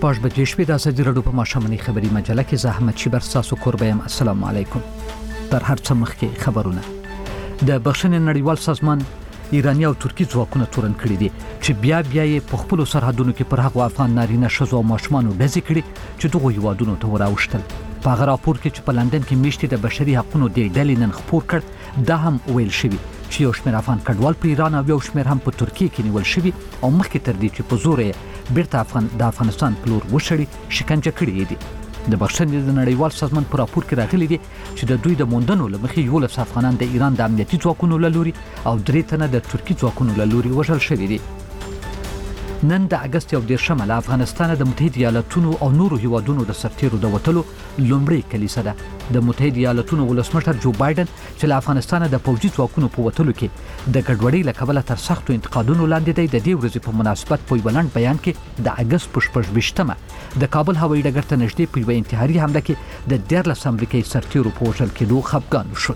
شپږ بجې شوې د ازادي راډیو په ماښامنۍ خبري مجله کې زه احمد شیبر تاسو کوربه یم. السلام علیکم. تر هر څه مخکې خبرونه. د بخښنې نړیوال سازمان ایرانی او ترکی ځواکونه تورن کړي دي چې بیا یې په خپل سرحدونو کې پر هغو افغان نارینه ښځو او ماشومانو ډزې کړي چې دغو هیوادونو ته وراوښتل. په هغه راپور کې چې په لندن کې میاشتې د بشري حقوقو د ډلې نن خپور کړ دا هم ویل شوی چې یو شمېر افغان کډوال په ایران او یو شمېر هم په ترکیه کې نیول شوی او مخکې تر دې چې په زور یې بیرته د افغانستان په لور وشړي شکنجه کړي دي. د بخښنې د نړیوال سازمان په راپور کې راغلي دي چې د دوی د موندنو له مخې 11 افغانان د ایران د امنیتي ځواکونو له لوري او 3 تنه د ترکی ځواکونو له لوري وژل شوي دي. نن د اگست 11 له افغانستان د متحده ایالاتونو او نورو هیوادونو د سرتیرو د وټلو لومړی کلیسه ده. د متحده ایالاتونو ولسمشر جو بایدن چې له افغانستان د پوځي ځواکونو په وټلو کې د ګډوډۍ له کبله تر سختو انتقادونو لاندې دی. د دې ورځې په مناسبت په بلند بیان کې د اگست په 28مه د کابل هوایي ډګر ته نږدې په یوه انتحاري حمله کې د 14 امریکایي سرتیرو په وژل کېدو خفګان شو.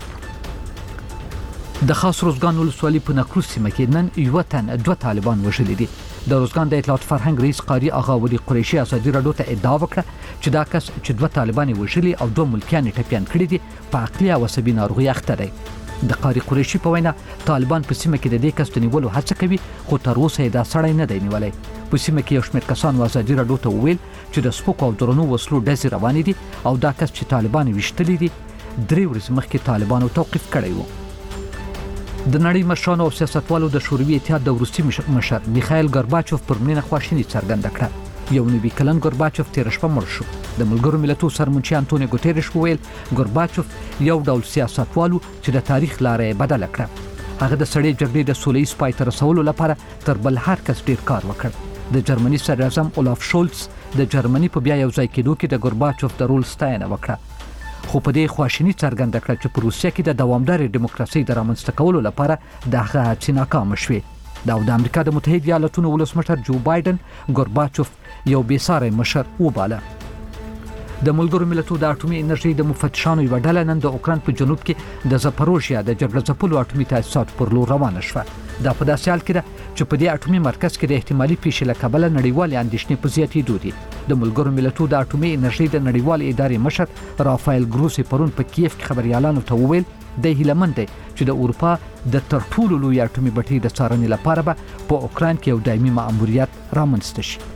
د خاص روزګان ولسوالۍ په نکروز سیمه کې نن یو تن 2 طالبان وژلي دي. د روزګان د اطلاعات فرهنګ رئیس قاری آغا ولی قریشي ازادي راډیو ته ادعا وکړه چې دا کس چې 2 طالبان وژلي او 2 ملکیان ټپيان کړي دي په عقلي او عصبي ناروغي اخته دي. د قاری قریشي په وینا طالبان په سیمه کې د دې کس د نیولو هڅه کوي خو تر اوسه یې دا سړی نه دی نیولی. په سیمه کې یو شمېر کسان ازادي راډیو ته وویل چې د سپکو او درنو وسلو ډزې روانې دي او دا کس چې طالبان ویشتلي دي 3 ورځې مخکې طالبانو توقیف کړی و. د نړۍ مشرانو او سیاستوالو د شوروي اتحاد د وروستي مشر میخایل ګورباچوف پر مړینه خواشیني څرګنده کړه. یو 90 کلن ګورباچوف تیر شپه مړ شو. د ملګرو ملتونو سرمنشي انټونیو ګوتيريش وویل ګورباچوف یو ډول سیاستوالو چې د تاریخ لارې بدل کړه. هغه د سړې جګړې د سوله‌ییز پای ته رسولو لپاره تر بل هر کس ډیر کار وکړ. د جرمني صدر اعظم اولاف شولز د جرمني په بیا یو ځای کېدو کې د ګورباچوف د رول ستاینه وکړه. خو په دې خواشیني څرګنده کړه چې په روسیه کې د دوامدارې دیموکراسي د رامنځته کولو لپاره د هغه هڅې ناکامه شوې. د امریکا د متحده ایالاتونو ولسمشر جو بایدن ګورباچوف یو بېساری مشر وباله. د ملګرو ملتونو د اټومي انرژي د مفتشانو یوه ډله نن د اوکراین په جنوب کې د زپروژیا د جګړه ځپلو اټومي تاسیساتو پر لور روانه شوه. دا په داسې حال کې ده چې په دې اټومي مرکز کې د احتمالي پیښې له کبله نړیوالې اندېښنې په زیاتېدو دي. د ملګرو ملتونو د اټومي انرژي د نړیوالې ادارې مشر رافایل ګروسي پرون په کیف کې خبريالانو ته وویل د هیلمند دی چې د اروپا د تر ټولو لوی اټومي بټۍ د څارنې لپاره به په اوکراین کې یو دایمي مأموریت رامنځته شي.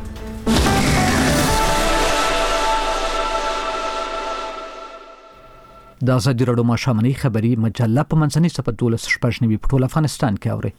د ازادي راډیو ماښامنۍ خبري مجله په منځنۍ صفحه 12 په ټول افغانستان کې اوري.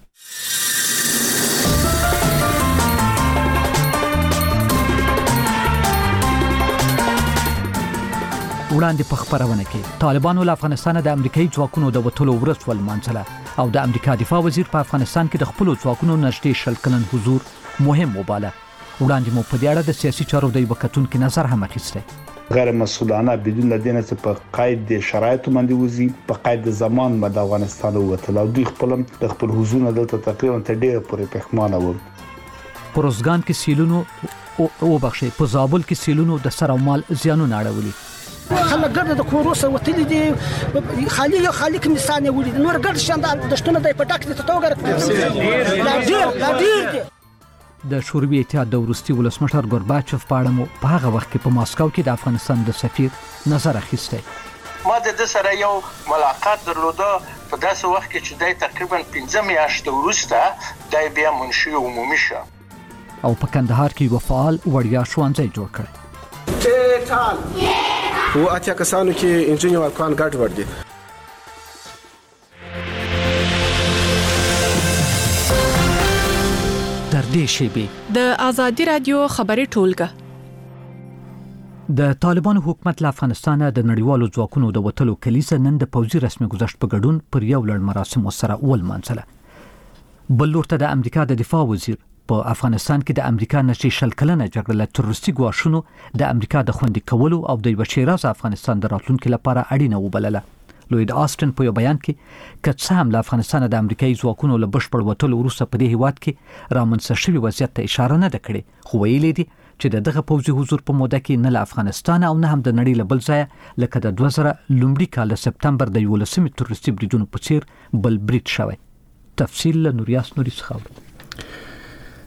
وړاندې په خبرونه کې طالبانو له افغانستان د امریکایي ځواکونو د وټلو ورځ ولمانځله او د امریکا دفاع وزیر په افغانستان کې د خپل ځواکونو نږدې 100 کلن حضور مهم وباله. وړاندې مو په دې اړه د سیاسي چارو د یو کتونکو نظر هم اخیسته. غیر مسئولانه بدون لدینه چې په قید شرایطو باندې وزي په قید زمان د افغانستان وته او دوی خپل حضور دلته تقریبا تر ډیره پورې پښمانه و. پروزګان کې سیلونو او بخښي په زابل کې سیلونو د سر او مال زیانونه اړولي. خلک ګرد د کوروسه وتلی دي خالی کمیسان ولید نور ګرد شاندار د شتونه د پټاک ته توګر لا ډیر د شوروي اتحاد د وروستي ولسمشر ګورباچوف په اړه مو په هغه وخت کې په ماسکو کې د افغانستان د سفیر نظر اخیسته. ما د سره یو ملاقات درلوده په داسې وخت کې چې دای تقریبا 15 میاشتې وروسته دای بیا منشي عمومي شو او په کندهار کې یو فعال وړیا ښوونځی جوړ کړ. و اتیا کسانو کې انجینر ورکان ګډ وړ دي. تر دې شیبې د ازادي رادیو خبري ټولګه. د طالبانو حکومت له افغانستان د نړیوالو ځواکونو د وټلو کلیسه نن د پوځي رسمي گذشت په ګډون پر یو لړ مراسم سره ولمانځله. بل لور ته د امریکا د دفاع وزیر په افغانستان کې د امریکا نشي 100 کلنه جګړه له تروریستي ګواښونو د امریکا د خوندي کولو او د یو شیراز افغانستان د راتلونکو لپاره اړینه وبلله. لوید آستن په یو بیان کې کڅ هم له افغانستان د امریکایي ځواکونو له بشپړ وټلو وروسته په دې هیواد کې رامنځته شوی وضعیت ته اشاره نه کړې خو ویلي دي چې دغه پوځي حضور په موده کې نه له افغانستان او نه هم د نړۍ له بل ځایه لکه د 2000 لومړي کال سپتمبر د 11 تروریستي بریدونو په څیر بل برید شوی. تفصیل له نوریاس نوري څخه.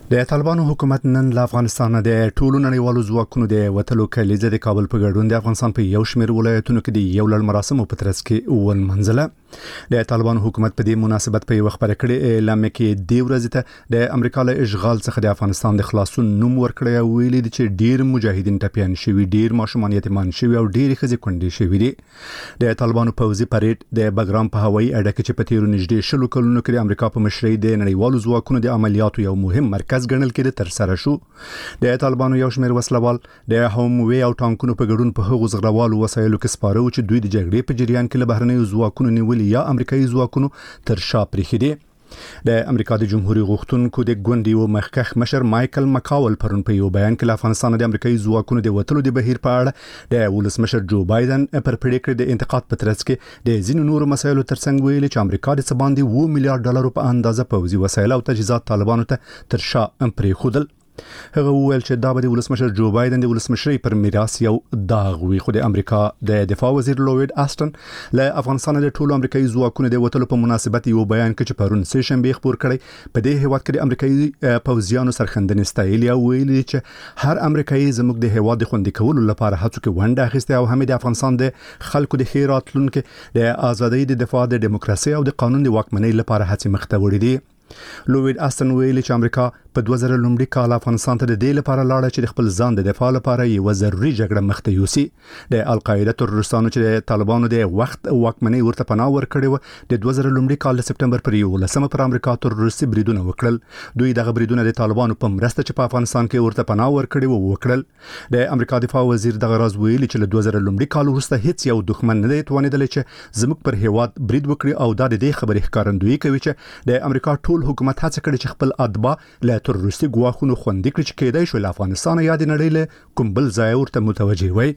د طالبانو حکومت نن له افغانستان د ټولو نړیوالو ځواکونو د وټلو کلیزه د کابل په ګډون د افغانستان په یو شمېر ولایتونو کې د یو لړ مراسمو په ترڅ کې ونمنځله. د طالبانو حکومت په دې مناسبت په یو خبره کړې اعلان کې دی ورځ ته د امریکا له اشغال څخه د افغانستان د خلاصون نوم ورکړی او ویلي دي چې ډیر مجاهدین ټپیان شوي، ډیر ماشومان یتیمان شوي او ډیر ښځې کونډې شوي دي. د طالبانو پوځي پریډ د بګرام په هوایي اډه کې چې په تیرو نږدې شلو کلونو کې د امریکا په مشرۍ د نړیوالو ځواکونو د عملیاتو یو مهم مرکز ګڼل کېده تر سره شو. د طالبانو یو شمېر وسلوال د هوموي او ټانکونو په ګډون په هغو زغروالو وسایلو کې سپاره و چې دوی د جګړې په جریان کې له بهرنیو ځواکونو نیولي یا امریکایي ځواکونو تر شا پرېښي دي. د امریکا د جمهوریت غوښتونکو د ګوند یو مخکښ مشر مایکل مکاول پرون په یو بیان کې له افغانستان د امریکایي ځواکونو د وټلو د بهیر په اړه د ولسمشر جو بایدن پر پریکړې د انتقاد په ترڅ کې د ځینو نورو مسایلو ترڅنګ ویلي چې امریکا د څه باندې 2 میلیارډ ډالر په اندازه پوځي وسایل او تجهیزات طالبانو ته تر شا پرېښودل. هغه وویل چې دا به د ولسمشر جو بایدن د ولسمشرۍ پر میراث یو داغ وي. خو د امریکا د دفاع وزیر لوید آسټن له افغانستان د ټولو امریکایي ځواکونو د وټلو په مناسبت یو بیان کې چې پرون سه شنبه خبر کړی په دې هیواد کې د امریکایي پوځیانو سرښندنې ستایلې او ویلي چې هر امریکایي زموږ د هیواد د خوندي کولو لپاره هڅو کې ونډه اخیسته او هم د افغانستان د خلکو د خیر راتلونکو د ازادۍ د دفاع د دیموکراسي او د قانون د واکمنۍ لپاره هڅې مخ ته وړي دي. لوید آستن ویلي چې امریکا په 2000 لومړي کال افغانستان ته د دې لپاره لاړه چې د خپل ځان د دفاع لپاره یو ضروري جګړه مخ ته یوسي. د القاعده تروریستانو چې د طالبانو د وخت واکمنۍ ورته پناه ورکړې و د 2000 لومړي کال د سپټمبر پر 11 پر امریکا تروریستي بریدونه وکړل. دوی دغه بریدونه د طالبانو په مرسته چې په افغانستان کې ورته پناه ورکړې و وکړل. د امریکا دفاع وزیر دغه راز ویلي چې له 2000 لومړي کال وروسته هیڅ یو دښمن نه دی توانیدلی چې زموږ پر هیواد برید وکړي او دا د دې خبرې ښکارندویي کوي چې د امریکا ټول حکومت هڅه کړې چې خپل اتباع له تروریستي ګواښونو خوندي کړي چې کېدای شو له افغانستان یا د نړۍ له کوم بل ځای ورته متوجه وي.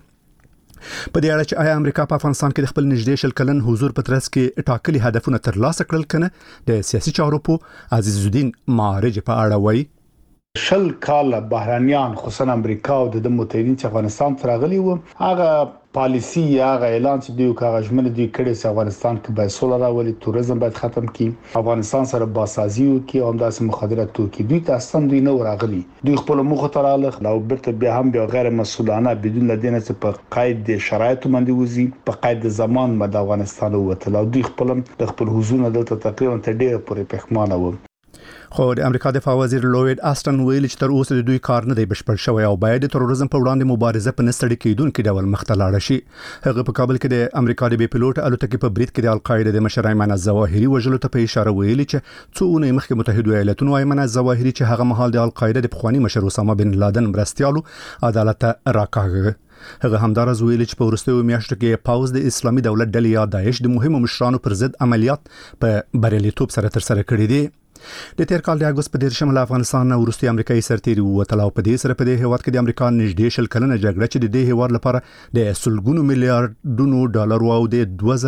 په دې اړه چې آیا امریکا په افغانستان کې د خپل نږدې شل کلن حضور په ترڅ کې ټاکلي هدفونه ترلاسه کړل کنه د سیاسي چارو په عزیز الدین معارج په اړه وایي. شل کال بهرانيان خصوصا امریکا او د متحدین چې افغانستان ته راغلي وو هغه پالیسی هغه اعلان چې دوی کاغذمن دوی کړي چې افغانستان کې به سوله راولي، توریزم باید ختم کړي، افغانستان سره باسازي وکړي او همداسې مخدرات توکي. دوی تاسو دوی نه راغلي، دوی خپل مخه تر راغله او برته بیا هم بیا غیر مسؤلانه بدون لدینه چې په قید شرایط باندې وزي په قید زمان د افغانستان وته او دوی خپل حضور نه دلته تقریبا تر ډیره پورې پښمانه و. خو د امریکا دفاع وزیر لوید آستن ویل چې تر اوسه د دوی کار نه دی بشپړ شوی او باید د تروریزم په وړاندې مبارزه په نستړي کېدونکو ډول مخ ته لاړ شي. هغه په کابل کې د امریکا د بي پيلوټ الوتکې په برید کې د القاعده د مشر ایمن الظواهري وژلو ته په اشاره ویلي چې څو اونۍ مخکې متحده ایالاتونو ایمن الظواهري چې هغه مهال د القاعده د پخوانی مشر اسامه بن لادن مرستيالو عدالت راکاږي. هغه همدارز ویلي چې په وروستیو میاشتو کې پاوز د اسلامي دولت ډلې یا داعش د مهمو مشرانو پر ضد عملیات په بریالیتوب سره ترسره کړي دي. د تیر کال د اگست په 10 له افغانستان او روسي امریکایي سرتیري ووتل او په دې سره په دې هیواد کې د امریکا نږدې شل کلنه جګړه چې د دې هیواد لپاره د سلګونو میلیارډونو ډالر او د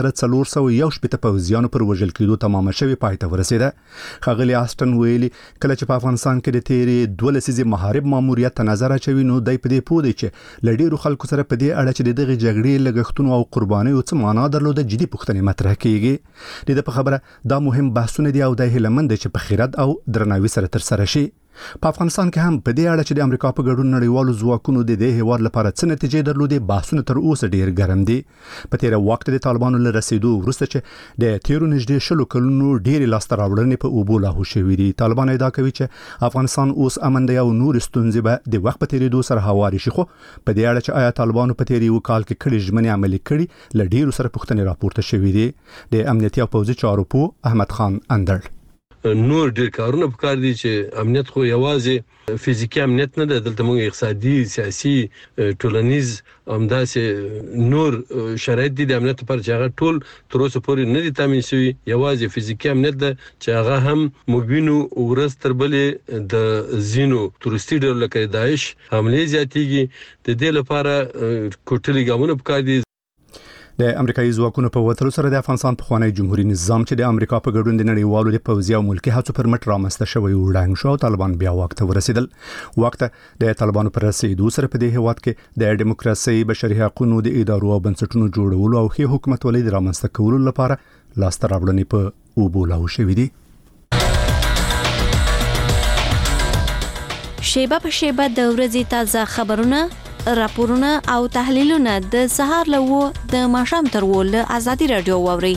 2411 پوځیانو پر وژل کېدو تمامه شوی پای ته ورسېده. ښاغلي آستن ویلي کله چې په افغانستان کې د تیرې 12 لسیزې محارب ماموریت ته نظر اچوي نو دای په دې پوه دی چې لډیرو خلکو سره په دې اړه چې دغه جګړې لګښتونو او قربانیو څه معنا درلوده جدي پوښتنې مطرح کیږي. د په خبره دا مهم بحثونه دي او د هیلمند چې په خیرات او درناوي سره تر سره شي. په افغانستان کې هم په دې اړه چې د امریکا په ګډون نړیوالو ځواکونو د دې هیواد لپاره څه نتیجې درلودې بحثونه تر اوسه ډیر ګرم دي. په تیر وخت د طالبانو له رسیدو وروسته چې د تیرو نږدې شلو کلونو ډیر لاسته راوړنې په اوبو لاهو شوې دي. طالبان ادعا کوي چې افغانستان اوس امن دی او نور ستونزې به د وخت په تیریدو سره هواري شي. خو په دې اړه چې آیا طالبانو په تیری وکال کې کړي ژمنې عملي کړي ل ډیرو سره پوښتنې راپورته شوې دي. د امنیتي او پوځي چارو په احمد خان اندړ نور ډیر کارونه پکار دي چې امنیت خو یوازې فزیکی امنیت نه ده، دلته موږ اقتصادي، سیاسي، ټولنیز همداسې نور شرایط دي د امنیت لپاره چې هغه ټول تر اوسه پورې نه دي تامین شوي. یوازې فزیکی امنیت ده چې هغه هم موږ وینو ورځ تر بلې د ځینو تروریستي ډلو لکه داعش حملې زیاتېږي. د دې لپاره کوټلي ګامونه پکار دي. د امریکایي ځواکونو په وتلو سره د افغانستان پخوانی جمهوریت نظام چې د امریکا په ګډون د نړیوالو د پوځي او ملکی هڅو پر مټ رامنځته شوی وړاندې شو. طالبان بیا واک ته ورسېدل. واک ته د طالبانو پر رسیدو سره په دې هیواد کې د دیموکراسي، بشري حقوقو د ادارو او بنسټونو جوړولو او ښه حکومت ولې د رامنځته کولو لپاره لاسته راوړنې په اوبو لاهو شوې دي. شیبه په شیبه د ورځې تازه خبرونه، راپورونه او تحلیلونه د سهار له 9 د ماښام تر 10 له ازادي رادیو واوري.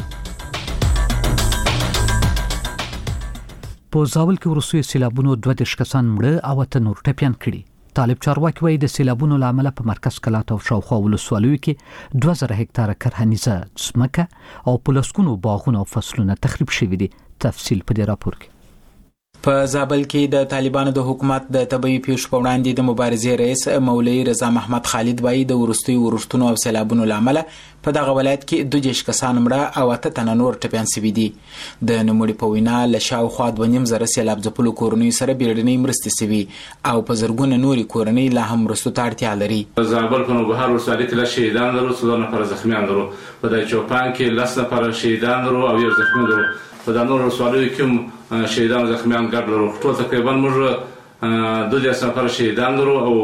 په زاول کې وروستي سیلابونو 22 کسان مړه او 8 نور ټپيان کړي. طالب چارواکي وایي د سیلابونو لامل په مرکز کلات او شاوخوا ولسوالیو کې 2000 هکتاره کرهنیزه ځمکه او پلسکونو باغونه او فصلونه تخریب شوي دي. تفصیل په دې راپور کې. په زابل کې د طالبانو د حکومت د طبيعي پیښو په وړاندې د مبارزې رئیس مولوي رضا محمد خالد وایي د ورستي ورښتونو او سیلابونو لامل په دغه ولایت کې 22 کسان مړه او 8 تنه نور ټپيان شوي دي. د نوموړي په وینا له شاوخوا 2.5 سیلاب ځپلو کورنۍ سره بیړنۍ مرستې شوي او په زرګونه نورې کورنۍ لا هم مرستو ته اړتیا لري. زابل په نوبهار ولسوالۍ کې له شهیدان لرو 3 نفر زخمیان لرو، په دای چوپان کې 10 نفر شهیدان لرو او 1 زخمی لرو، په د نور ولسوالیو کې شهیدان زخمیان ګډ لرو. ټول تقریبا موږ 12 نفر شهیدان لرو او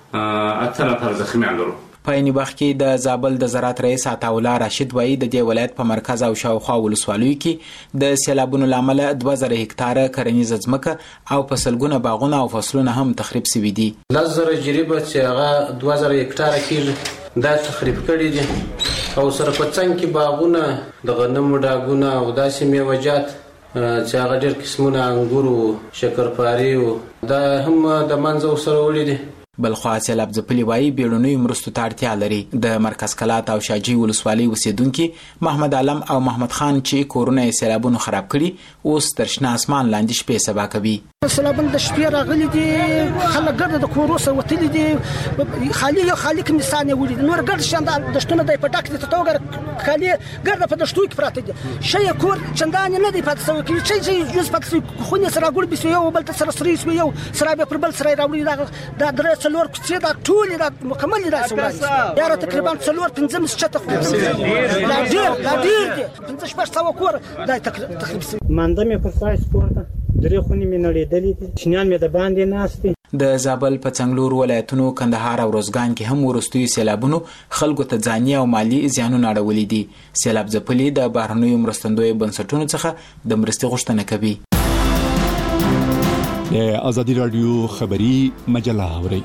8 نفر زخمیان لرو. په عین وخت کې د زابل د زراعت رئیس عطاالله راشد وایي د دې ولایت په مرکز او شاوخوا ولسوالیو کې د سیلابونو لامل 2000 هکتاره کرنیزه ځمکه او فصلګونه باغونه او فصلونه هم تخریب شوي دي. 10,000 جریبه چې هغه 2000 هکتاره کې دا تخریب کړي دي او سره په څنګ کې باغونه د غنمو ډاګونه او داسې میوه‌جات چې هغه ډېر قسمونه انګور او شکرپاري او دا هم د منځو سره وړي دي. بلخوا سیلاب ځپلي وایي بیړنیو مرستو ته اړتیا لري. د مرکز کلات او شاجوی ولسوالۍ اوسیدونکي محمد عالم او محمد خان چې کورونه یې سیلابونو خراب کړي اوس تر شنه اسمان لاندې شپې سبا کوي. سیلابونه د شپې راغلي دي، خلک ګرد د کورو سره وتلي دي، خالي کمیسان یې وړي دي، نور ګرد شاند دشتونه د پټاک دي ته توګر خالي ګرد په دشتو کې پراته دي. شي کور چندان نه دی پاتې سوی چې جز پاتې خو نه سره ګور بيسو یو بل تر سره سري یو سره به پر بل سره راوړي دا درې څلور چې دا ټول دا مکمل دا سوال یاره تقریبا څلور 15 شته خو لا ډیر دي 15 کور دا تقریبا مانده مې په فایس کوته درې خونې مې نړېدلې دي، شینان مې د باندې ناستې. د زابل په څنګلور ولایتونو کندهار او روزګان کې هم ورستوي سیلابونو خلکو ته ځاني او مالی زیانونه اړولې دي. سیلاب ځپلي د بهرنیو مرستندوی بنسټونو څخه د مرستې غوښتنه کوي. د ازادي رادیو خبری مجله اوري.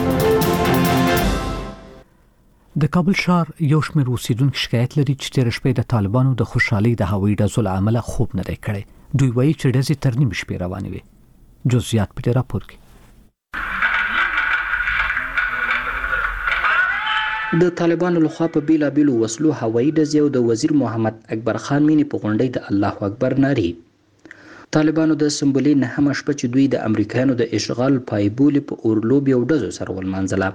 د کابل ښار یو شمېر اوسیدونکو شکایت لري چې تیر شپه د طالبانو د خوشحالي د هوایي ډزو له امله خوب نه دی کړی. دوی وایي چې ډزې تر نیم شپې روانې وي. جزئیات په دې راپور کې. د طالبانو لخوا په بیلابیلو وسلو هوایي ډزې او د وزیر محمد اکبر خان مینې په غونډې د الله اکبر نارې. طالبانو د سمبولې نهمه شپه چې دوی د امریکایانو د اشغال پایبولې په اورلوب یو ډزو سره ولمانځله.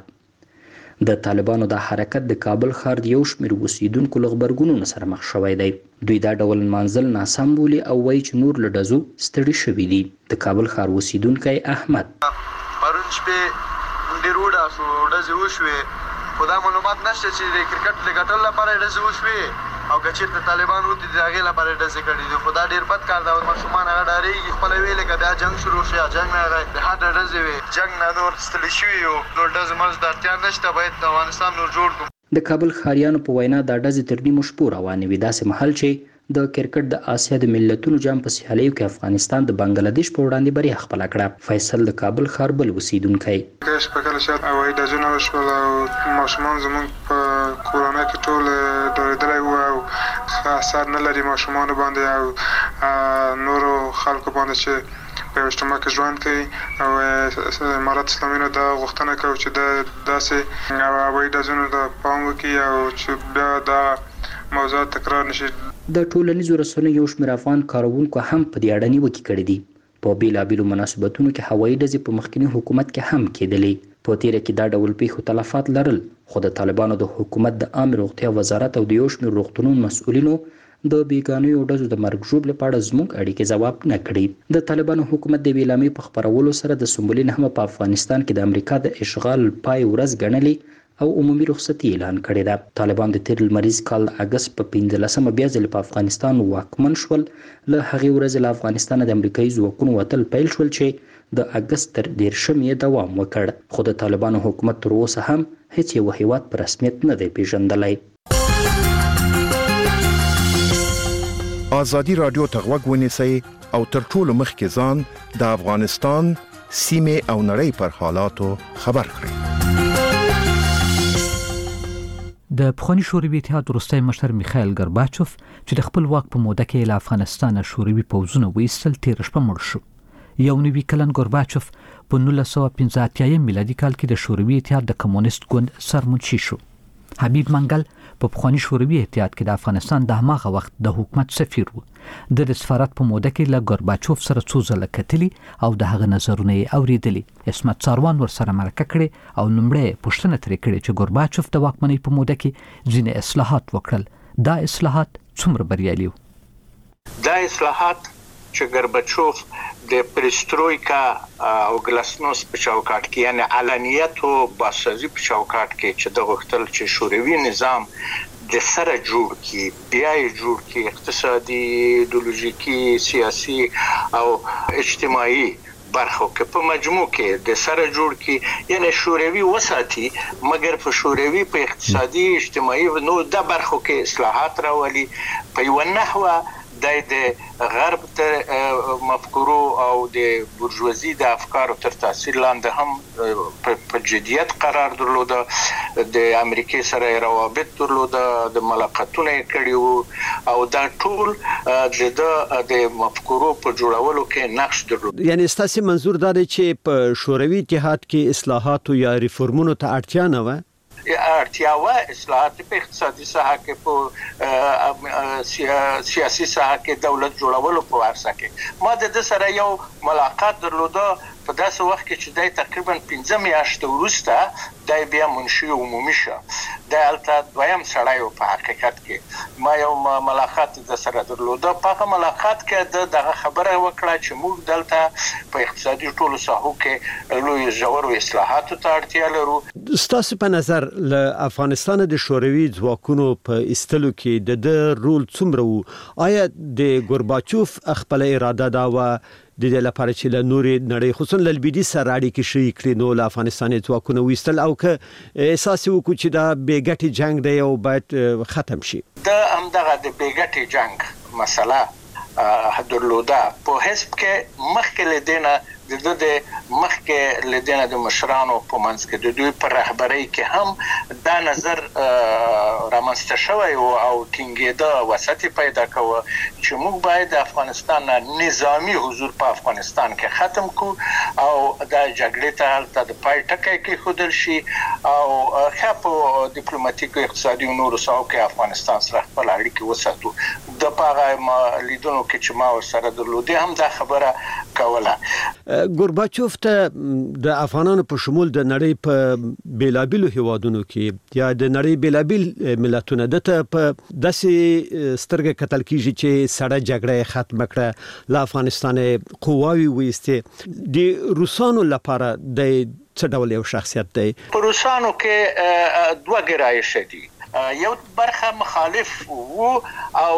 د طالبانو د حرکت د کابل ښار د یو شمېر اوسیدونکو له غبرګونونو سره مخ شوی دی. دوی دا ډول منزل ناسم بولي او وایي چې نور له ډزو ستړي شوي دي. د کابل ښار اوسیدونکی احمد پرون شپې ډېر وډاسو ډزې وشوې، خو دا معلومات نشته چې د کرکټ د ګټلو لپاره ډزې وشوې او که چېرته طالبان ودي د هغې لپاره ډزې کړي دي. خو دا ډېر بد کار دی. ماشومان هغه ډارېږي خپله ویلې که بیا جنګ شروع شي، جنګ نه د حده ډزې وي، جنګ نه نور ستړي شوي یو، نور ډزې منځ ته اړتیا نشته، باید د افغانستان نور جوړ کړو. د کابل ښاریانو په وینا دا ډزې تر نیمو شپو روانې وي، داسې مهال چې د کرکټ د آسیا د ملتونو جام په سیالیو کې افغانستان د بنگلاديش په وړاندې بریا خپله کړه. فیصل د کابل ښار بل اوسیدونکی په کله چې هوایي ډزونه وشول او ماشومان زموږ په کورنۍ کې ټول ډارېدلی وو او ښه اثر نه لري ماشومانو باندې او نورو خلکو باندې چې په یو اجتماع کې ژوند کوي. او امارت اسلامي نه دا غوښتنه کوي چې د داسې هوایي ډزونو ته پام وکړي او چې بیا دا موضوع تکرار نشي. د ټولنیزو رسنیو یو شمېر افغان کاروونکو هم په دې اړه نیوکې کړې دي. په بیلابیلو مناسبتونو کې هوایي ډزې په مخکني حکومت کې هم کېدلې. په تیره کې دا ډول پیښو تلفات لرل، خو د طالبانو د حکومت د عامه روغتیا وزارت او د یو شمېر روغتونونو مسؤلینو د بیګانیو ډزو د مرګ ژوب لپاره زموږ اړیکې ځواب نه کړي. د طالبانو حکومت د ویلامې په خپرولو سره د سمبولې نهمه په افغانستان کې د امریکا د اشغال پای ورځ ګڼلې او عمومي رخصتي اعلان کړې ده. طالبان د تیر لمریز کال اگست په 15مه بیا ځل په افغانستان واکمن شول. له هغې ورځې له افغانستان د امریکایي ځواکونو وتل پیل شول چې د اگست تر 13 دوام وکړ. خو د طالبانو حکومت تر اوسه هم هیڅ یو هیواد په رسمیت نه دی پیژندلی. ازادي رادیو ته غوږ ونیسئ او تر ټولو مخکې ځان د افغانستان سیمه او نړۍ پر حالاتو خبر کړي. د پخوانی شوروي اتحاد وروستی مشر میخائیل ګورباچوف چې د خپل واک په موده کې له افغانستان شوروي پوځونه وایستل تیر شپه مړ شو. یو نوی کلن ګورباچوف په 1985 میلادي کال کې د شوروي اتحاد د کمونیست ګوند سرمنشي شو. حبیب منګل په پخوانی شوروي اتحاد کې د افغانستان د هماغه وخت د حکومت سفیر و. د سفارت په موده کې له ګورباچوف سره څو ځله کتلی او د هغه نظرونه یې اوریدلي. اسمت ساروان ورسره مرکه کړې او لومړی پوښتنه ترې کړې چې ګورباچوف د واکمنۍ په موده کې ځینې اصلاحات وکړل. دا اصلاحات څومره بریالي وو؟ دا اصلاحات چې ګورباچوف د پریسترویکا او ګلاسنوس په چوکاټ کې یعنی علانیت او باسازي په چوکاټ کې چې د غوښتل چې شوروي نظام د سره جوړ کی بیا یې جوړ کی اقتصادي ایدئولوژیکي سیاسي او اجتماعي برخو کې په مجموع کې د سره جوړ کی یعنی شوروي وساتي مګر په شوروي په اقتصادي اجتماعي نو د برخو کې اصلاحات راولي په یو نحوه د غرب ته مفکورو او د بورژوازي د افکارو تر تاثیر لاندې هم په جديت قرار درلوده. د امریکای سره روابط درلوده، د ملاقاتونه کړیو او دا ټول د مفکورو په جوړولو کې نقش درلود. یعنی ستاسو منظور دا دی چې په شوروي اتحاد کې اصلاحات یا ریفورمونو ته اړتیا نه و؟ اړتیاوه اصلاحات په اقتصادي ساحه کې په سیاسي ساحه کې دولت جوړولو په ورسره کې ما د سره یو ملاقات درلوده په داسې وخت کې چې دای تقریبا 15 میاشتې وروسته دای بیا منشي عمومي شو. د الته دویم سړی په حقیقت کې ما یو ملاقات د سره درلوده. په ملاقات کې دغه خبره وکړه چې موږ دلته په اقتصادي ټولو ساحو کې لوی ژور اصلاحاتو ته اړتیا لرو. ستاسو په نظر له افغانستان د شوروي ځواکونو په استلو کې د رول څومره وو؟ آیا د ګورباچوف خپل اراده دا و د دې لپاره چې له نورې نړۍ خصوصا له لویدیځ سره اړیکې شي کړي نو له افغانستان ځواکونه ویستل او که احساس وکړو چې دا بې ګټې جنگ دی او باید ختم شي؟ د همدغه د بې ګټې جنگ مسله درلوده. په حزب کې مخکې لدینه د مخکې لدینه د مشرانو په منځ کې د دوی پر رهبرۍ کې هم دا نظر رامنځته شوی او ټینګېده وسط پیدا کوه چې موږ باید د افغانستان نظامی حضور په افغانستان کې ختم کو او د جګړې ته هلته د پای ټکی کې خودل شي او خپل ډیپلوماټیک اقتصادي او نورو ساو کې افغانستان سره خپل اړیکې وساتو. د پاغه لیدونکو کې چې ما سره درلوده هم دا خبره کوله. ګورباچوف ته د افغانانو په شمول د نړۍ په بیلابیلو هیوادونو کې یا د نړۍ بیلابیل ملتونو دته په داسې سترګه کتل کیږي چې سړه جګړه ختم کړه له افغانستان قواوی وېسته. د روسانو لپاره د څه ډول یو شخصیت دی؟ په روسانو کې دوه ګرایش دي. یو برخه مخالف وو او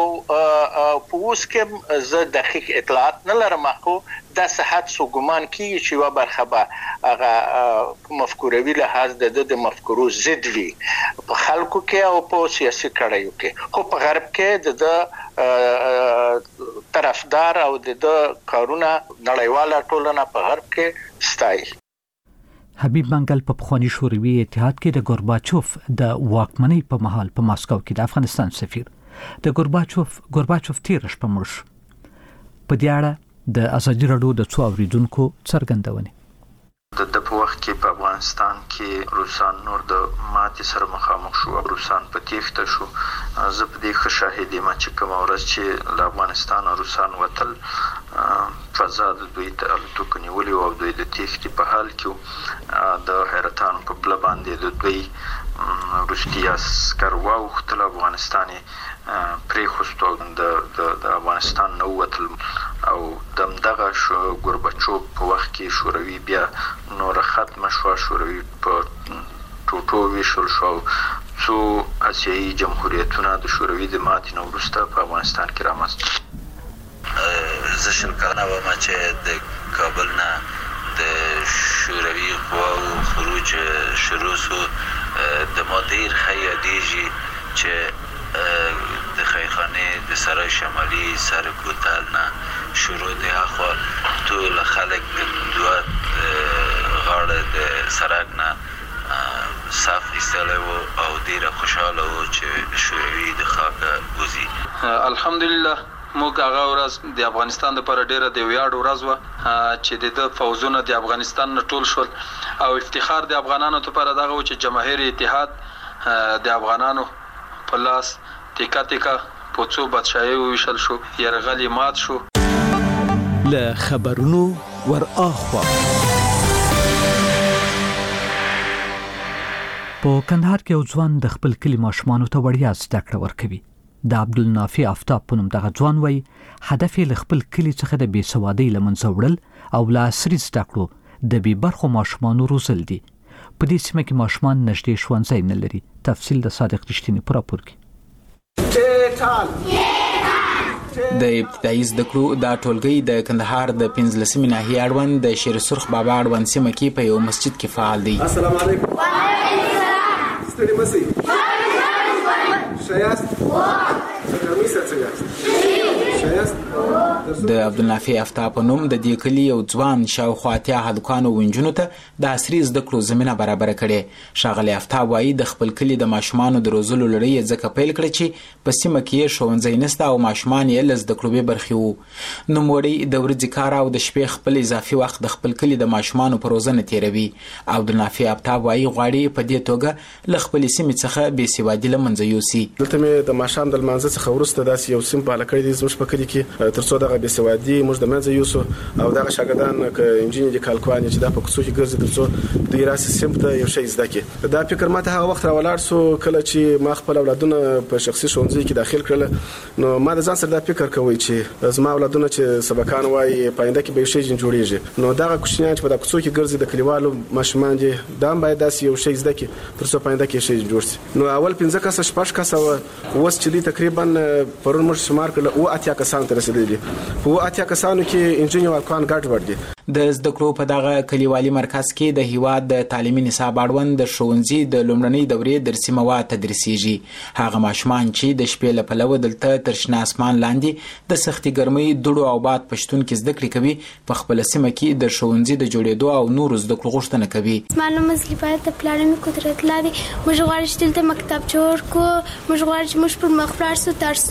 په اوس کې زه دقیق اطلاعات نه لرم خو د صحت سو ګمان کیږي چې یو برخه به هغه مفکوروي لحاظ د مفکورو ضد وي په خلکو کې او په سیاسي کړایو کې. خو په غرب کې د طرفدار او د کارونه نړیواله ټولنه په غرب کې ستایي. حبیب منګل په پخوانی شوروي اتحاد کې د ګورباچوف د واکمنۍ په مهال په ماسکو کې د افغانستان سفیر. د ګورباچوف تیر شپه مړ شو. په دې اړه د ازادي راډیو د څو اوریدونکو څرګندونې. د په وخت کې په افغانستان کې روسان نور د ماتې سره مخامخ شو، روسان په تیښته شو. زه په دې ښه شاهد یم چې کومه ورځ چې له افغانستان روسان وتل فضا د دوی ته الوتکو نیولې او دوی د تیښتې په حال کې د حیرتان په بله باندې د دوی روسي عسکر واوښتل، افغانستان پرېښوست او د افغانستان نه ووتل او دغه ګورباچوف په وخت کې شوروي بیا نوره ختمه شوه، شوروي په ټوټو ویشل شو. څو اسیایي جمهوریتونه د شوروي د ماتې نه وروسته په افغانستان کې رامنځته. زه شل کلنه وم چې د کابل نه د شوروي قواو خروج شروع سو. د ما ډېر ښه یادېږي چې د خیخانې د سرای شمالي سر کوتل نه شروع دی اخوا ټول خلک د دوه غاړه د سړک نه صاف ایستلی و او ډېره خوشحاله و چې شوروي د خاکه وځي. الحمدلله موږ هغه ورځ د افغانستان لپاره ډېره د ویاړ ورځ وه چې د فوزونه د افغانستان نه ټول شول او افتخار د افغانانو لپاره دغه و چې جماهیر اتحاد د افغانانو په لاس تیکه تیکه په څو بادشاهي وویشل شو، یرغل یې مات شو. له خبرونو ور اخوا په کندهار کې یو ځوان د خپل کلي ماشومانو ته وړیا زده کړه ورکوي. د عبدالنافع آفتاب په نوم دغه ځوان وایي هدف یې له خپل کلي څخه د بېسوادۍ له منځه وړل او له عصري زده کړو د بېبرخو ماشومانو روزل دي. په دې سیمه کې ماشومان نږدې ښوونځی نه لري. تفصیل د صادق رښتیني په راپور کې. د ابتدایي زده کړو دا ټولګی د کندهار د 15 ناحیې اړوند د شیر سرخ بابا اړوند سیمه کې په یو مسجد کې فعال دی. السلام علیکم. ستړي مسئ شایست کمیسه شایست د عبدالنافع آفتاب په نوم د دې کلي یو ځوان شاوخوا 80 هلکانو او نجونو ته د عصري زده کړو زمینه برابره کړې. ښاغلی آفتاب وایي د خپل کلي د ماشومانو د روزلو لړۍ یې ځکه پیل کړه چې په سیمه کې ښوونځی نشته او ماشومان یې له زده کړو بې برخې وو. نوموړی د ورځې کار او د شپې خپل اضافي وخت د خپل کلي د ماشومانو په روزنه تیروي. عبدالنافع آفتاب وایي غواړي په دې توګه له خپلې سیمې څخه بېسوادي له منځه یوسي. دلته مې د ماښام د لمانځه څخه وروسته داسې یو سیم پاله کړی دی زموږ په کلي کې تر څو دغه بېسوادي موږ د منځه یوسو او دغه شاګردان که انجینر دي کالکوان چې دا په کوڅو کې ګرځي تر څو دوی راسي سیم ته یو شی زده کړي. دا فکر ماته هغه وخت راولاړ سو کله چې ما خپل اولادونه په شخصي ښوونځي کې داخل کړل نو ما د ځان سره دا فکر کوي چې زما اولادونه چې سبقان وایي پاینده کې به یو شی جوړیږي نو دغه کوچنیان چې په دغه کوڅو کې ګرځي د کلیوالو ماشومان دي دا هم باید داسې یو شی زده کړي تر څو پاینده کې یو شی جوړ شي. نو اول 15 کسه شپږ کسه اوس چې دی تقریبا پرون موږ شمار کړل او 80 کسان ته رسیدلي. په 80 کسانو کې انجینر والکان ګډوډ دي. د زده کړو په دغه کلیوالي مرکز کې د هیواد د تعلیمي نصاب اړوند د ښوونځي د لومړنۍ دورې درسي مواد تدریسیږي. هغه ماشومان چې د شپې له پلوه دلته تر شنه اسمان لاندې د سختي ګرمۍ دوړو او باد په شتون کې زده کړې کوي په خپله سیمه کې د ښوونځي د جوړېدو او نورو زده کړو غوښتنه کوي. زما نوم مزلیفه د پلار مې قدرت الله دی. موږ غواړو چې دلته مکتب جوړ کړو. موږ غواړو چې موږ پر مخ ولاړ سو درس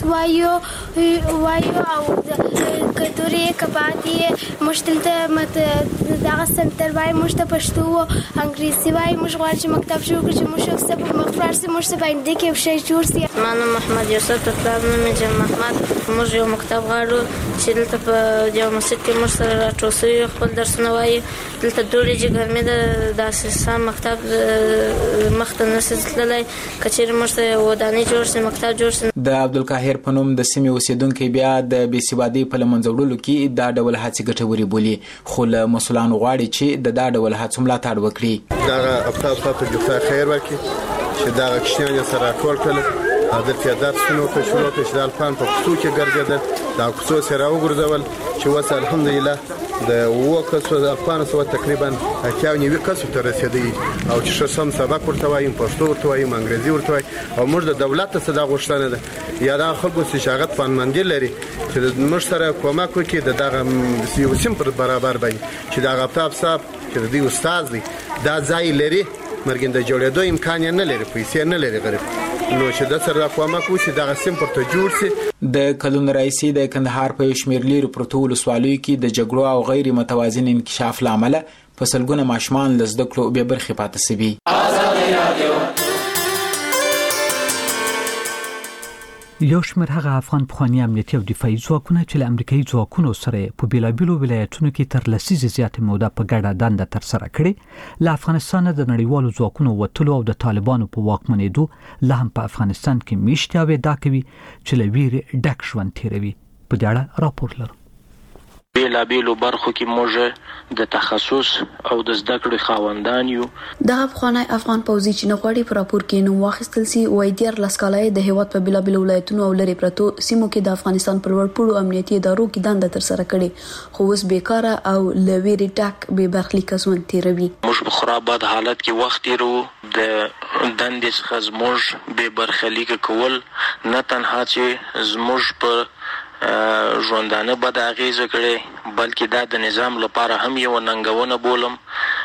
وایو او کلتوري کبادي موږ دلته دغه سنتر وایي موږ ته پښتو او انګلیسي وایي. موږ غواړو چې مکتب جوړ کړو چې موږ څه پر مخ ولاړ سو موږ څه باندې کې یو شی جوړ سي. زما نوم محمد یوسف د پلار نوم یې جان محمد. موږ یو مکتب غواړو چې دلته په یو مسجد کې موږ سره راټول سوي خپل درسونه وایي. دلته دوړې چې ګرمي ده داسې سم مکتب مخ ته نشي تللی که چېرې موږ ته ودانۍ جوړ سي مکتب جوړ سي. د عبدالقاهر په نوم د سیمې اوسیدونکي بیا د بېسوادۍ په له منځه وړلو کې دا ډول هڅې ګټورې بولي خو له مسؤلانو غواړي چې د دا ډول هڅو ملاتړ وکړي. دغه افتا ته د خیر ورکړي چې دغه کوچنیان یې سره راټول کړل دلته یې درسونه وکړل شروع کړل چې د الفان په کوڅو کې ګرځېدل دا کوڅو سره وګرځول چې اوس الحمدلله د 7 کسو د الفان سره تقریبا 89 کسو ته رسېدي او چې ښه سم سبق ورته وایم پښتو ورته وایم انګریزي ورته وایم او موږ د دولت څخه دا غوښتنه ده یا دا خلکو چې شاګرد فنمندي لري چې موږ سره کومک وکړي د دغه یو سیم پر برابر باندې چې دا غفتاب صاحب چې د استاد دی دا ځای لري مرګ د جوړېدو امکان نه لري پیسې نه لري غریب نو چې د سره کومک وشي دغه سیم پرته جوړ شي. د کلونو راهیسې د کندهار په شمیر لري پروتو ولسوالیو کې د جګړو او غیر متوازن انکشاف لامل په سلګونه ماشومان له زده کړو بې برخې پاتې سوي. یو شمېر هغه افغان پخواني امنیتي او دفاعي ځواکونه چې له امریکایي ځواکونو سره په بیلابیلو ولایتونو کې تر لسیزې زیاتې موده په ګډه دنده ترسره کړې له افغانستانه د نړیوالو ځواکونو وتلو او د طالبانو په واکمنېدو لا هم په افغانستان کې میشتې او ادعا کوي چې له ویرې ډک ژوند تیروي. په دې اړه راپور لرو. بیلابیلو برخو کې موږ د تخصص او د زده کړې خاوندان یو. د افغان پوځي چې نغواړي په راپور کې نوم واخیستل سي وای ډیر لسکالای د هیواد په بیلابیلو ولایتونو او لري پرتو سیمو کې د افغانستان پر ورپړو امنیتي ادارو کې دنده ترسره کړي خو اوس بیکاره او لویری ټاک به برخلیک ژوند تیروي. موږ په خرابات حالت کې وخت تیرو د دندې څخه زموږ به برخلیک کول نه تنها چې زموږ پر ژوندانه بد اغیزه کړي بلکې دا د نظام لپاره هم یو ننګونه بولم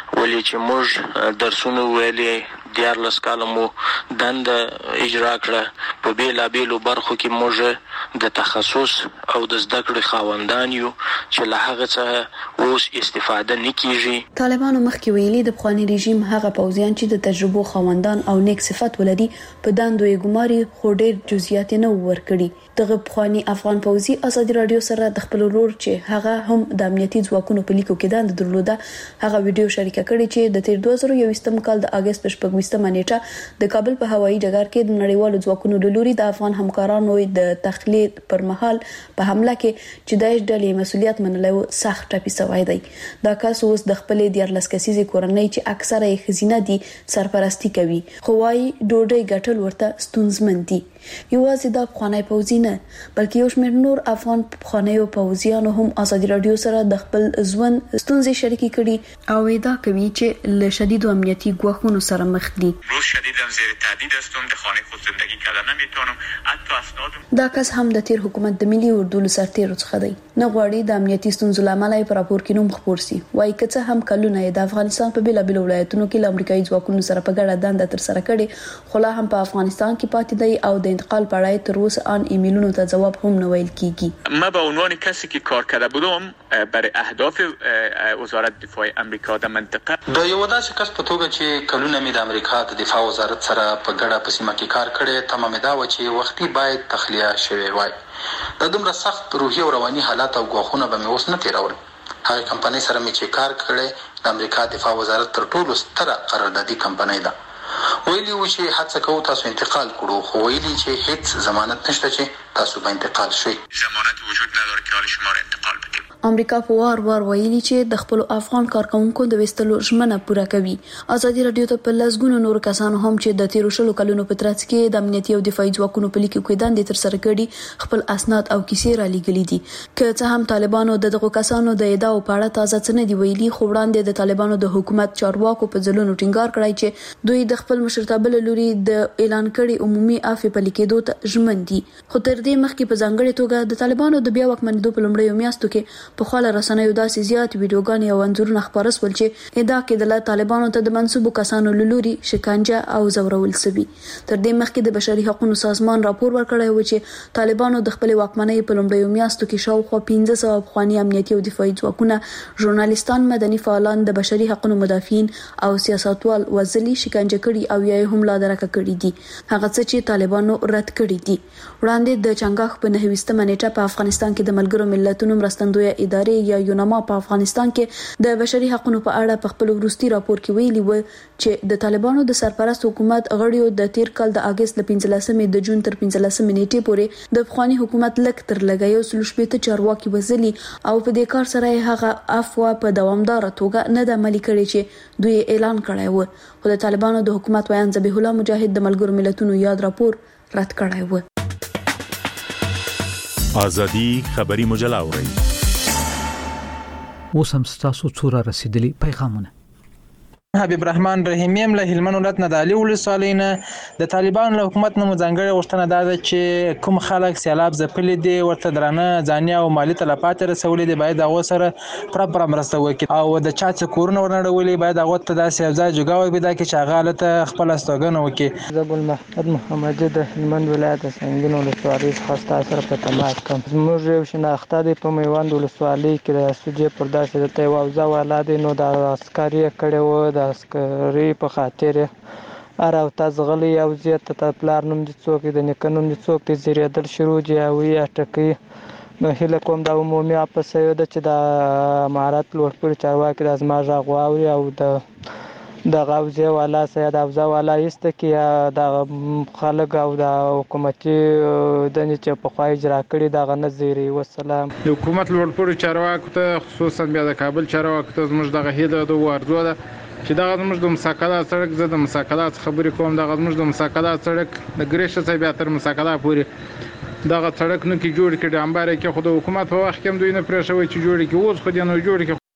ولې چې موږ درسونه ویلې 14 کاله مو دنده اجرا کړه په بیلابیلو برخو کې موږ د تخصص او د زده کړې خاوندان یو چې له هغه څخه اوس استفاده نه کیږي. طالبانو مخکې ویلي د پخوانی رژیم هغه پوځیان چې د تجربو خاوندان او نیک صفات ولري په دندو یې ګماري خو ډېر جزئیات نه ورکړي. دغه پخوانی افغان پوځي ازادي رادیو سره د خپل ورور چې هغه هم د امنیتي ځواکونو په لیکو کې دند درلوده هغه ویډیو شریکه کړې چې د 2021 کال د اگست په 20 نیټه د کابل په هوایي ډګر کې د نړیوالو ځواکونو د لوري د افغان همکارانو د تخلیه پر مهال په حمله کې چې داعش ډلې مسولیت منلو سخت ټپي شوی دی. دا کس اوس د خپلې 14 کسیزې کورنۍ چې اکثره یې خزینه دي سرپرستی کوي خو وايي ډوډۍ ګټل ورته ستونزمن دي. یوازې دا پخوانی پوځي نه بلکې یو شمېر نور افغان پخوانیو پوځیانو هم ازادي رادیو سره د خپل ژوند ستونزې شریکې کړي او ادعا کوي چې له شدید امنیتي ګواښونو سره مخ دي. روز شدیدم زیر تهدید هستم، در خانه خود زندگی کردن نمیتونم، حتی اسناد دا کس هم د تیر حکومت د ملي اردو سرتیرو څخه دی. نه غواړي د امنیتي ستونزو لامل یې پر راپور کې نوم خپور سي. وايي که هم کلونه د افغانستان په بیلابیلو ولایتونو کې له امریکایي ځواکونو سره په ګډه دنده تر سره کړي خو لا هم په افغانستان کې پاتې دی او د انتقال په اړه تر اوسه ان ایمیلونو ته جواب هم نه ویل کیږي. ما به عنوان کسی که کار کرده بودم برای اهداف وزارت دفاع امریکا در منطقه د یو داسې کس په توګه چې کلونه می د امریکا د دفاع وزارت سره په ګډه په سیمه کې کار کړی تمام دا و چې وختي باید تخلیه شوی وای. د دومره سخت روحي او رواني حالات او غوښونه به مې اوس نه تیرول. هغه کمپنۍ سره مې چې کار کړی د امریکا دفاع وزارت تر ټولو ستره قراردادي کمپنۍ ده. ویلي و چې هڅه کوو تاسو انتقال کړو خو ویلي چې هیڅ ضمانت نشته چې تاسو به انتقال شئ. ضمانت وجود نداره که حال شما را انتقال بدیم. امریکا په وار ویلي چې د خپل افغان کارکونکو د وستلو ژمنه پوره کوي. ازادي رادیو ته په لږګونو نور کسانو هم چې د 13 کلونو په ترڅ کې د امنیتي او دفاعي ځواکونو په لیکو کې دندې تر سره کړي خپل اسناد او کیسې را لېږلي دي. که څه هم طالبانو دغه کسانو د ادعاو په اړه تازه څه نه دی ویلي خو وړاندې د طالبانو د حکومت چارواکو په ځلونو ټینګار کړی چې دوی د خپل مشرتابه لوري د اعلان کړي عمومي عفو په لیکېدو ته ژمن دي. خو تر دې مخکې په ځانګړي توګه د طالبانو د بیا واکمنېدو په لومړیو میاشتو کې په خاله رسنیو داسې زیات ویډیوګانې او انځورونه خپاره شول چې ادعا کېدله طالبانو ته د منسوبو کسانو لوري شکنجه او زورول شوی. تر دې مخکې د بشري حقوقو سازمان راپور ورکړی و چې طالبانو د خپل واکمنۍ په لومړیو میاشتو کې شاوخوا 1500 افغاني امنیتي او دفاعي ځواکونه ژورنالیستان مدني فعالان د بشري حقوقو مدافعین او سیاستوال وزلي شکنجه کړي او یا هم لا درکه کړي دي. هغه څه چې طالبانو رد کړي دي. وړاندې د چنګاښ په 29 نیټه په افغانستان کې د ملګرو ملتونو مرستندویه ادارې یا یونما په افغانستان کې د بشري حقوقو په اړه په خپل وروستي راپور کې ویلي و چې د طالبانو د سرپرست حکومت غړیو د تیر کال د اگست ل 15 د جون تر 15 نیټې پورې د افغاني حکومت لک تر لګیو سلوشپېته چارواکي وزلي او په دې کار سره هغه عفو په دوامدار توګه نه د عملي کړي چې دوی اعلان کړی و. خو د طالبانو د حکومت ویان ذبیح الله مجاهد د ملګرو ملتونو یاد راپور رد کړی و. ازادي خبري مجله اوري. اوس هم ستاسو څوره رسیدلی پیغامونه. حبیب رحمان رحیمی له هلمند ولایت نه د علي ولسوالۍ نه د طالبانو له حکومت نه ځانګړې غوښتنه ده چې کوم خلک سیلاب ځپلي دي ورته درانه ځاني او مالی تلفات رسولي دي باید هغه سره پراپر مرسته وکړي او د چا چې کورونه ورنړولي باید هغه ته داسې ځای جوړاوي پیدا کړي چې هغه له خپل استوګنه وکړي. زبل محمد محمدي د هلمند ولایت سنگین ولسوالۍ څخه سره په تماس کوم. زموږ یو شناخته دی په میوند ولسوالۍ کې د سوجې پر داسې د تیواوزه والا دی نو د عسکري کړي و د عسکري په خاطر اره تاسو غلي او زیات ته پلار نوم دي څوک د نکنوم دي څوک دي زیریدل شروع دی او یا ټکی نو هله کوم د عمومي اپس یو د چې د مهارت لوړ پر چارواکي د ازماجه غواوري او د غوځه والا سید افزا والا است کې د خلک او د حکومتي د چې په خوای اجرا کړی د غنځيري والسلام. د حکومت لوړ پر چارواکي ته خصوصا بیا د کابل چارواکي ته زموږ دغه هیله د ورزو ده چې دا زموږ د مساکلات سړک زه د مساکلات خبرې کوم. دا زموږ د مساکلات سړک د ګریشه څخه بیا تر مساکلات پورې دا سړک نو کې جوړ کړي امباره کې خو د حکومت په وخت کې دوی نه پرېښوي چې جوړ کړي اوس خو دې نه جوړ کړي